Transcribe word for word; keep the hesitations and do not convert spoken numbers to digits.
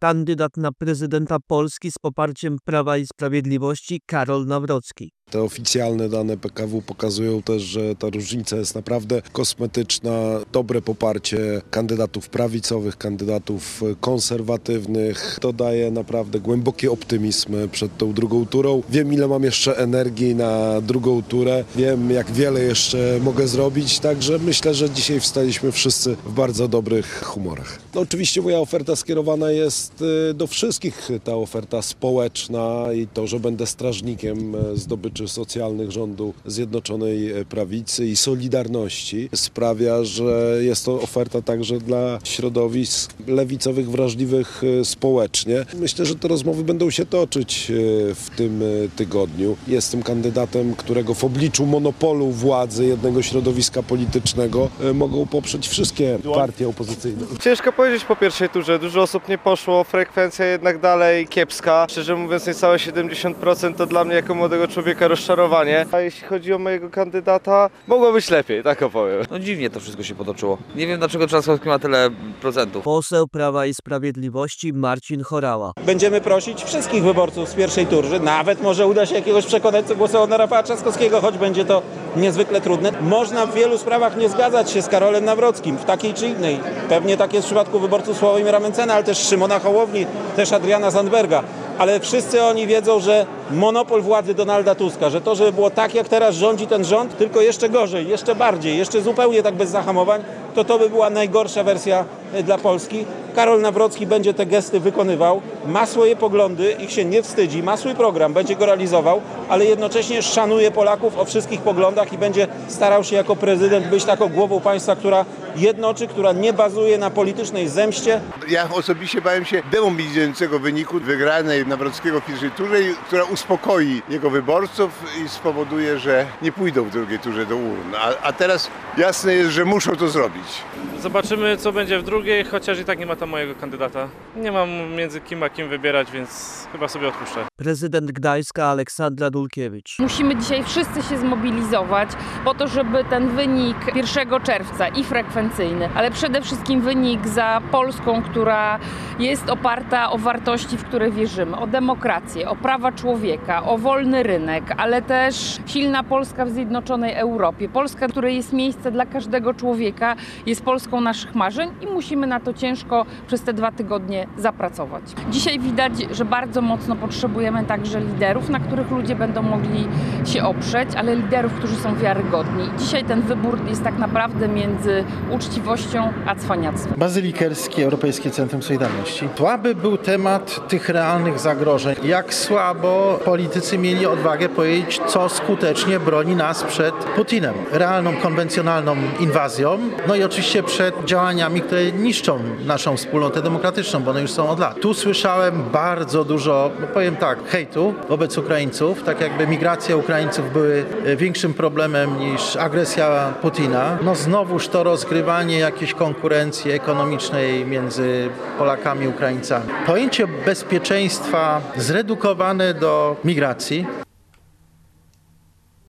kandydat na prezydenta Polski z poparciem Prawa i Sprawiedliwości Karol Nawrocki. Te oficjalne dane P K W pokazują też, że ta różnica jest naprawdę kosmetyczna. Dobre poparcie kandydatów prawicowych, kandydatów konserwatywnych. To daje naprawdę głęboki optymizm przed tą drugą turą. Wiem, ile mam jeszcze energii na drugą turę. Wiem, jak wiele jeszcze mogę zrobić. Także myślę, że dzisiaj wstaliśmy wszyscy w bardzo dobrych humorach. No, oczywiście moja oferta skierowana jest do wszystkich. Ta oferta społeczna i to, że będę strażnikiem zdobyczy socjalnych rządu Zjednoczonej Prawicy i Solidarności sprawia, że jest to oferta także dla środowisk lewicowych, wrażliwych społecznie. Myślę, że te rozmowy będą się toczyć w tym tygodniu. Jestem kandydatem, którego w obliczu monopolu władzy jednego środowiska politycznego mogą poprzeć wszystkie partie opozycyjne. Ciężko powiedzieć po pierwszej turze. Dużo osób nie poszło, frekwencja jednak dalej kiepska. Szczerze mówiąc, niecałe siedemdziesiąt procent to dla mnie jako młodego człowieka rozczarowanie. A jeśli chodzi o mojego kandydata, mogło być lepiej, tak opowiem. No dziwnie to wszystko się potoczyło. Nie wiem, dlaczego Trzaskowski ma tyle procentów. Poseł Prawa i Sprawiedliwości Marcin Horała. Będziemy prosić wszystkich wyborców z pierwszej tury, nawet może uda się jakiegoś przekonać, co głosował na Rafała Trzaskowskiego, choć będzie to niezwykle trudne. Można w wielu sprawach nie zgadzać się z Karolem Nawrockim, w takiej czy innej. Pewnie tak jest w przypadku wyborców Sławomira Mencena, ale też Szymona Hołowni, też Adriana Zandberga. Ale wszyscy oni wiedzą, że monopol władzy Donalda Tuska, że to, żeby było tak, jak teraz rządzi ten rząd, tylko jeszcze gorzej, jeszcze bardziej, jeszcze zupełnie tak bez zahamowań, to to by była najgorsza wersja dla Polski. Karol Nawrocki będzie te gesty wykonywał, ma swoje poglądy, ich się nie wstydzi, ma swój program, będzie go realizował, ale jednocześnie szanuje Polaków o wszystkich poglądach i będzie starał się jako prezydent być taką głową państwa, która jednoczy, która nie bazuje na politycznej zemście. Ja osobiście bałem się demobilizującego wyniku wygranej Nawrockiego w pierwszej turze, która uspokoi jego wyborców i spowoduje, że nie pójdą w drugiej turze do urn. A, a teraz jasne jest, że muszą to zrobić. Zobaczymy, co będzie w drugiej, chociaż i tak nie ma tam mojego kandydata. Nie mam między kim a kim wybierać, więc chyba sobie odpuszczę. Prezydent Gdańska Aleksandra Dulkiewicz. Musimy dzisiaj wszyscy się zmobilizować po to, żeby ten wynik pierwszego czerwca i frekwencyjny, ale przede wszystkim wynik za Polską, która jest oparta o wartości, w które wierzymy, o demokrację, o prawa człowieka, o wolny rynek, ale też silna Polska w zjednoczonej Europie. Polska, w której jest miejsce dla każdego człowieka, jest Polską naszych marzeń i musimy na to ciężko przez te dwa tygodnie zapracować. Dzisiaj widać, że bardzo mocno potrzebujemy także liderów, na których ludzie będą mogli się oprzeć, ale liderów, którzy są wiarygodni. Dzisiaj ten wybór jest tak naprawdę między uczciwością a cwaniactwem. Bazyl Literski, Europejskie Centrum Solidarności. Słaby był temat tych realnych zagrożeń. Jak słabo politycy mieli odwagę powiedzieć, co skutecznie broni nas przed Putinem. Realną, konwencjonalną inwazją, no i oczywiście przed działaniami, które niszczą naszą wspólnotę demokratyczną, bo one już są od lat. Tu słyszałem bardzo dużo, no powiem tak, hejtu wobec Ukraińców, tak jakby migracja Ukraińców były większym problemem niż agresja Putina. No znowuż to rozgrywanie jakiejś konkurencji ekonomicznej między Polakami i Ukraińcami. Pojęcie bezpieczeństwa zredukowane do migracji,